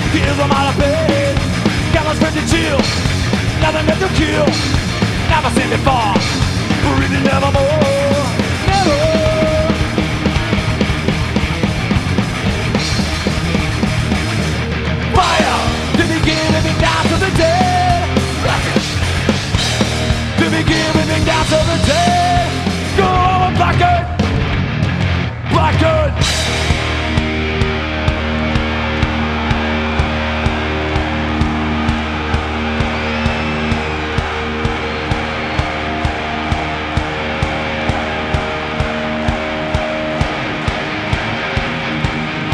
Give them all a pain. Got my strength to chill. Nothing left to kill. Never seen before. Breathing nevermore. Never. Fire. To begin living down to the dead. To begin living down to the dead.